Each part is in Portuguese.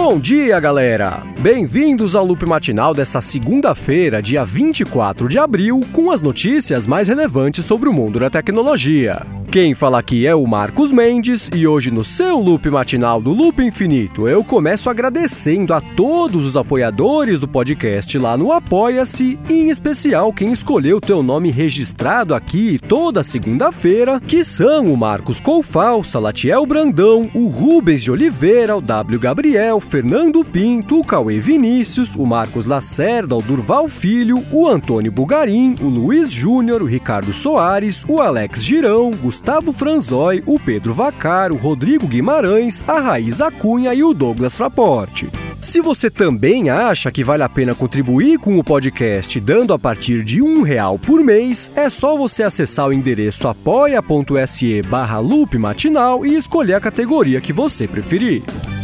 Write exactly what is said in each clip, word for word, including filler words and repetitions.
Bom dia, galera! Bem-vindos ao Loop Matinal dessa segunda-feira, dia vinte e quatro de abril, com as notícias mais relevantes sobre o mundo da tecnologia. Quem fala aqui é o Marcos Mendes e hoje no seu Loop Matinal do Loop Infinito eu começo agradecendo a todos os apoiadores do podcast lá no Apoia-se e em especial quem escolheu ter o nome registrado aqui toda segunda-feira, que são o Marcos Coufal, Salatiel Brandão, o Rubens de Oliveira, o W. Gabriel, Fernando Pinto, o Cauê Vinícius, o Marcos Lacerda, o Durval Filho, o Antônio Bugarim, o Luiz Júnior, o Ricardo Soares, o Alex Girão, Gustavo Franzói, o Pedro Vacar, o Rodrigo Guimarães, a Raíza Cunha e o Douglas Fraporte. Se você também acha que vale a pena contribuir com o podcast dando a partir de um real por mês, é só você acessar o endereço apoia.se barra loop matinal e escolher a categoria que você preferir.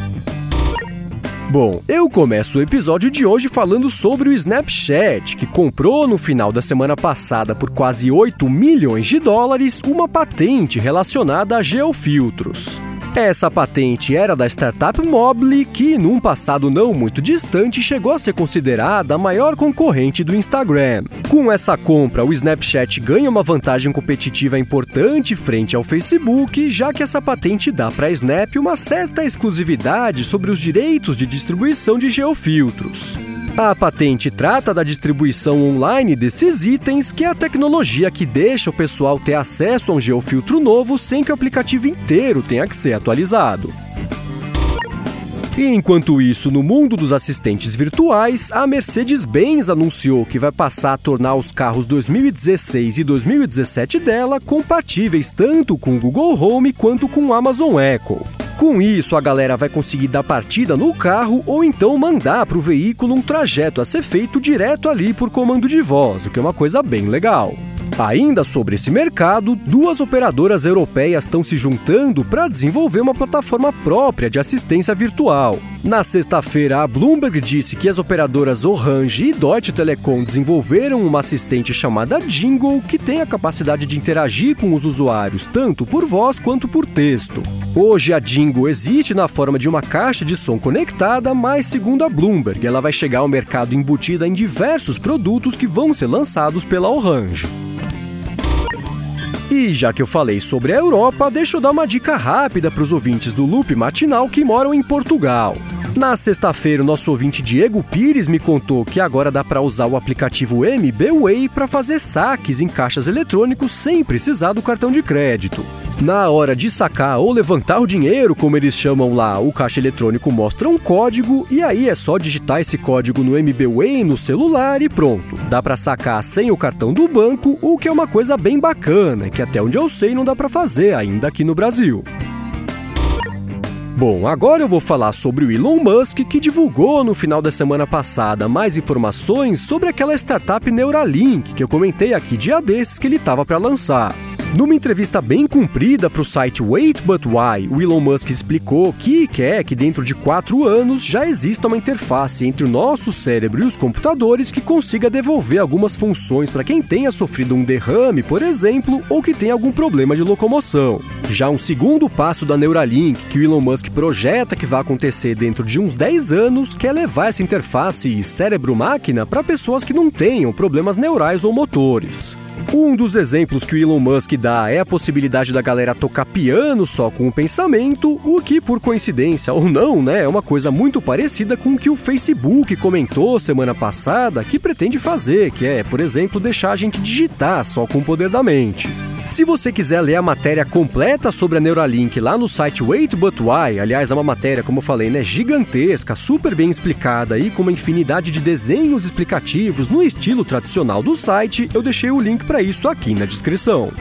Bom, eu começo o episódio de hoje falando sobre o Snapchat, que comprou no final da semana passada por quase oito milhões de dólares uma patente relacionada a geofiltros. Essa patente era da startup Mobly, que num passado não muito distante chegou a ser considerada a maior concorrente do Instagram. Com essa compra, o Snapchat ganha uma vantagem competitiva importante frente ao Facebook, já que essa patente dá para a Snap uma certa exclusividade sobre os direitos de distribuição de geofiltros. A patente trata da distribuição online desses itens, que é a tecnologia que deixa o pessoal ter acesso a um geofiltro novo sem que o aplicativo inteiro tenha que ser atualizado. E enquanto isso, no mundo dos assistentes virtuais, a Mercedes-Benz anunciou que vai passar a tornar os carros dois mil e dezesseis e dois mil e dezessete dela compatíveis tanto com o Google Home quanto com o Amazon Echo. Com isso, a galera vai conseguir dar partida no carro ou então mandar para o veículo um trajeto a ser feito direto ali por comando de voz, o que é uma coisa bem legal. Ainda sobre esse mercado, duas operadoras europeias estão se juntando para desenvolver uma plataforma própria de assistência virtual. Na sexta-feira, a Bloomberg disse que as operadoras Orange e Deutsche Telekom desenvolveram uma assistente chamada Jingle, que tem a capacidade de interagir com os usuários tanto por voz quanto por texto. Hoje, a Jingle existe na forma de uma caixa de som conectada, mas, segundo a Bloomberg, ela vai chegar ao mercado embutida em diversos produtos que vão ser lançados pela Orange. E já que eu falei sobre a Europa, deixa eu dar uma dica rápida para os ouvintes do Loop Matinal que moram em Portugal. Na sexta-feira, o nosso ouvinte Diego Pires me contou que agora dá para usar o aplicativo M B Way para fazer saques em caixas eletrônicos sem precisar do cartão de crédito. Na hora de sacar ou levantar o dinheiro, como eles chamam lá, o caixa eletrônico mostra um código e aí é só digitar esse código no M B Way no celular e pronto. Dá para sacar sem o cartão do banco, o que é uma coisa bem bacana, que até onde eu sei não dá para fazer ainda aqui no Brasil. Bom, agora eu vou falar sobre o Elon Musk, que divulgou no final da semana passada mais informações sobre aquela startup Neuralink que eu comentei aqui dia desses que ele estava para lançar. Numa entrevista bem comprida para o site Wait But Why, o Elon Musk explicou que quer que dentro de quatro anos já exista uma interface entre o nosso cérebro e os computadores que consiga devolver algumas funções para quem tenha sofrido um derrame, por exemplo, ou que tenha algum problema de locomoção. Já um segundo passo da Neuralink, que o Elon Musk projeta que vai acontecer dentro de uns dez anos, quer levar essa interface cérebro-máquina para pessoas que não tenham problemas neurais ou motores. Um dos exemplos que o Elon Musk dá é a possibilidade da galera tocar piano só com o pensamento, o que, por coincidência ou não, né, é uma coisa muito parecida com o que o Facebook comentou semana passada que pretende fazer, que é, por exemplo, deixar a gente digitar só com o poder da mente. Se você quiser ler a matéria completa sobre a Neuralink lá no site Wait But Why, aliás, é uma matéria, como eu falei, né, gigantesca, super bem explicada e com uma infinidade de desenhos explicativos no estilo tradicional do site, eu deixei o link para isso aqui na descrição.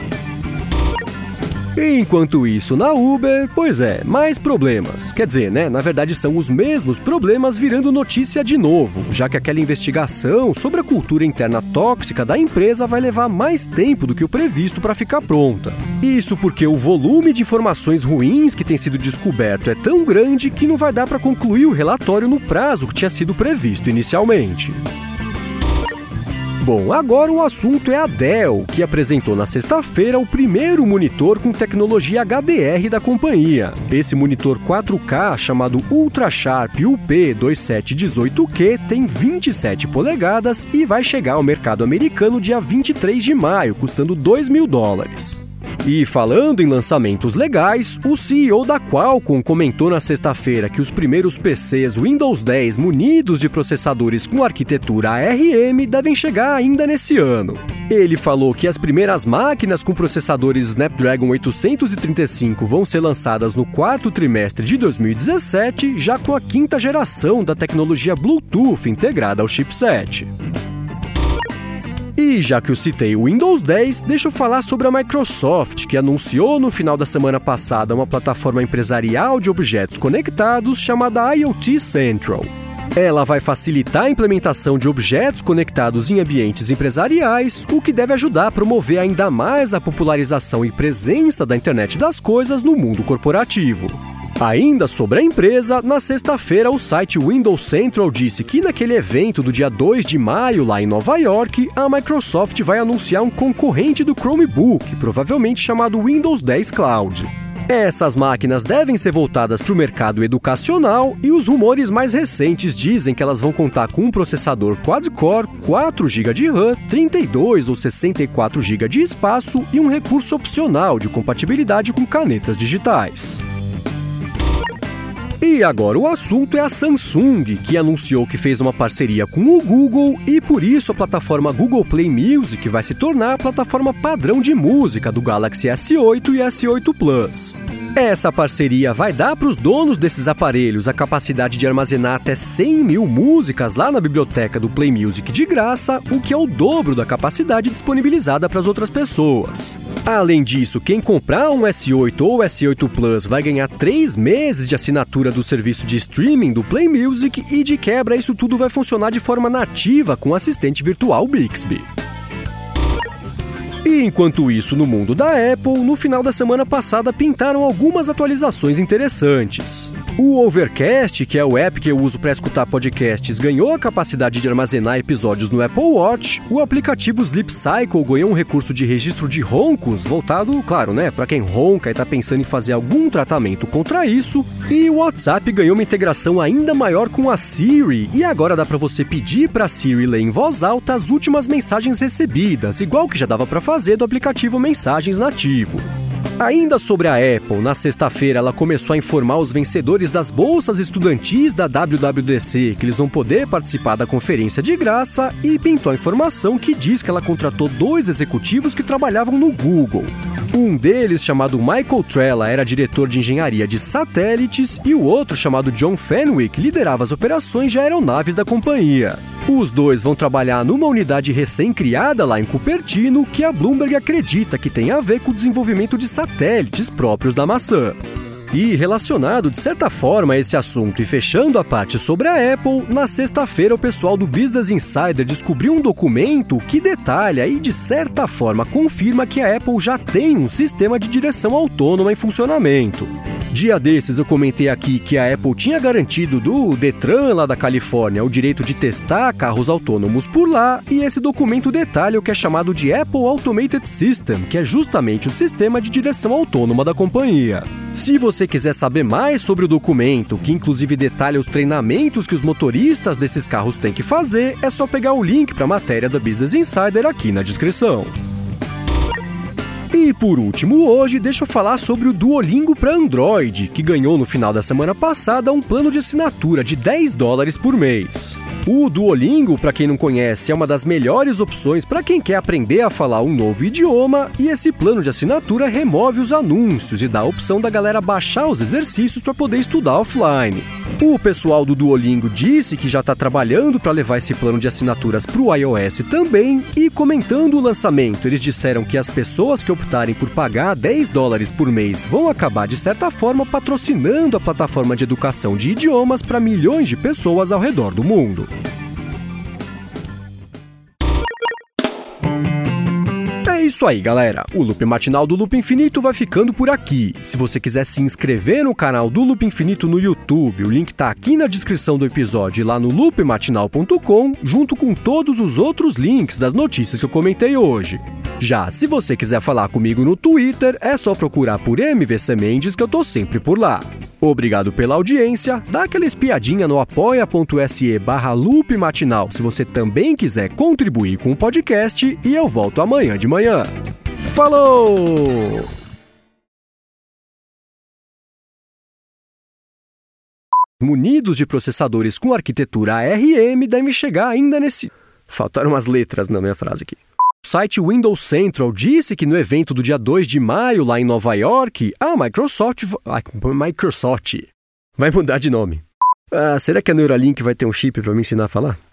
Enquanto isso, na Uber, pois é, mais problemas. Quer dizer, né, na verdade são os mesmos problemas virando notícia de novo, já que aquela investigação sobre a cultura interna tóxica da empresa vai levar mais tempo do que o previsto para ficar pronta. Isso porque o volume de informações ruins que tem sido descoberto é tão grande que não vai dar para concluir o relatório no prazo que tinha sido previsto inicialmente. Bom, agora o assunto é a Dell, que apresentou na sexta-feira o primeiro monitor com tecnologia H D R da companhia. Esse monitor quatro K, chamado UltraSharp U P vinte e sete dezoito Q, tem vinte e sete polegadas e vai chegar ao mercado americano dia vinte e três de maio, custando dois mil dólares. E falando em lançamentos legais, o C E O da Qualcomm comentou na sexta-feira que os primeiros P Cs Windows dez munidos de processadores com arquitetura A R M devem chegar ainda nesse ano. Ele falou que as primeiras máquinas com processadores Snapdragon oitocentos e trinta e cinco vão ser lançadas no quarto trimestre de dois mil e dezessete, já com a quinta geração da tecnologia Bluetooth integrada ao chipset. E já que eu citei o Windows dez, deixa eu falar sobre a Microsoft, que anunciou no final da semana passada uma plataforma empresarial de objetos conectados chamada IoT Central. Ela vai facilitar a implementação de objetos conectados em ambientes empresariais, o que deve ajudar a promover ainda mais a popularização e presença da internet das coisas no mundo corporativo. Ainda sobre a empresa, na sexta-feira o site Windows Central disse que naquele evento do dia dois de maio lá em Nova York, a Microsoft vai anunciar um concorrente do Chromebook, provavelmente chamado Windows dez Cloud. Essas máquinas devem ser voltadas para o mercado educacional e os rumores mais recentes dizem que elas vão contar com um processador quad-core, quatro gigas de RAM, trinta e dois ou sessenta e quatro gigas de espaço e um recurso opcional de compatibilidade com canetas digitais. E agora o assunto é a Samsung, que anunciou que fez uma parceria com o Google e por isso a plataforma Google Play Music vai se tornar a plataforma padrão de música do Galaxy S oito e S oito Plus. Essa parceria vai dar para os donos desses aparelhos a capacidade de armazenar até cem mil músicas lá na biblioteca do Play Music de graça, o que é o dobro da capacidade disponibilizada para as outras pessoas. Além disso, quem comprar um S oito ou S oito Plus vai ganhar três meses de assinatura do serviço de streaming do Play Music e, de quebra, isso tudo vai funcionar de forma nativa com o assistente virtual Bixby. E enquanto isso, no mundo da Apple, no final da semana passada pintaram algumas atualizações interessantes. O Overcast, que é o app que eu uso para escutar podcasts, ganhou a capacidade de armazenar episódios no Apple Watch. O aplicativo Sleep Cycle ganhou um recurso de registro de roncos, voltado, claro, né, para quem ronca e está pensando em fazer algum tratamento contra isso. E o WhatsApp ganhou uma integração ainda maior com a Siri, e agora dá para você pedir para a Siri ler em voz alta as últimas mensagens recebidas, igual que já dava para fazer do aplicativo Mensagens nativo. Ainda sobre a Apple, na sexta-feira ela começou a informar os vencedores das bolsas estudantis da W W D C que eles vão poder participar da conferência de graça e pintou a informação que diz que ela contratou dois executivos que trabalhavam no Google. Um deles, chamado Michael Trella, era diretor de engenharia de satélites e o outro, chamado John Fenwick, liderava as operações de aeronaves da companhia. Os dois vão trabalhar numa unidade recém-criada lá em Cupertino que a Bloomberg acredita que tem a ver com o desenvolvimento de satélites próprios da maçã. E relacionado, de certa forma, a esse assunto e fechando a parte sobre a Apple, na sexta-feira o pessoal do Business Insider descobriu um documento que detalha e, de certa forma, confirma que a Apple já tem um sistema de direção autônoma em funcionamento. Dia desses eu comentei aqui que a Apple tinha garantido do Detran lá da Califórnia o direito de testar carros autônomos por lá, e esse documento detalha o que é chamado de Apple Automated System, que é justamente o sistema de direção autônoma da companhia. Se você quiser saber mais sobre o documento, que inclusive detalha os treinamentos que os motoristas desses carros têm que fazer, é só pegar o link para a matéria da Business Insider aqui na descrição. E por último, hoje, deixa eu falar sobre o Duolingo para Android, que ganhou no final da semana passada um plano de assinatura de dez dólares por mês. O Duolingo, para quem não conhece, é uma das melhores opções para quem quer aprender a falar um novo idioma, e esse plano de assinatura remove os anúncios e dá a opção da galera baixar os exercícios para poder estudar offline. O pessoal do Duolingo disse que já está trabalhando para levar esse plano de assinaturas para o iOS também, e comentando o lançamento, eles disseram que as pessoas que optarem por pagar dez dólares por mês vão acabar, de certa forma, patrocinando a plataforma de educação de idiomas para milhões de pessoas ao redor do mundo. É isso aí, galera. O Loop Matinal do Loop Infinito vai ficando por aqui. Se você quiser se inscrever no canal do Loop Infinito no YouTube, o link tá aqui na descrição do episódio e lá no loop matinal ponto com, junto com todos os outros links das notícias que eu comentei hoje. Já se você quiser falar comigo no Twitter, é só procurar por M V C Mendes que eu tô sempre por lá. Obrigado pela audiência, dá aquela espiadinha no apoia.se barra Loop Matinal se você também quiser contribuir com o podcast e eu volto amanhã de manhã. Falou! Munidos de processadores com arquitetura A R M devem chegar ainda nesse... Faltaram umas letras na minha frase aqui. O site Windows Central disse que no evento do dia dois de maio, lá em Nova York, a Microsoft... A Microsoft vai mudar de nome. Ah, será que a Neuralink vai ter um chip para me ensinar a falar?